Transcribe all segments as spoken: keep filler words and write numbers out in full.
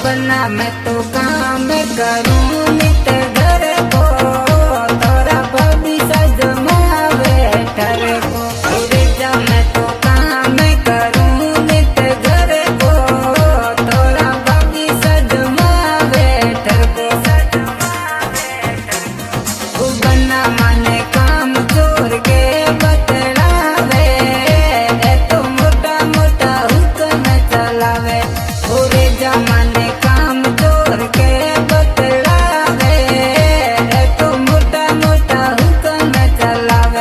बना मैं तो काम करूं नित घर को, तोरा बबी सजमावे ठर को। रे जा मैं तो काम करूं नित घर को, तोरा बबी सजमावे ठर को। बना माने काम जोर के बतलावे, ए तो मोटा मोटा हुक्म चलावे। रे जा माने काम जोर के बतलावे, ए तो मोटा मोटा हुक्म चलावे।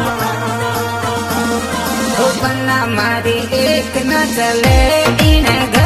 बना मारी एक न चले इन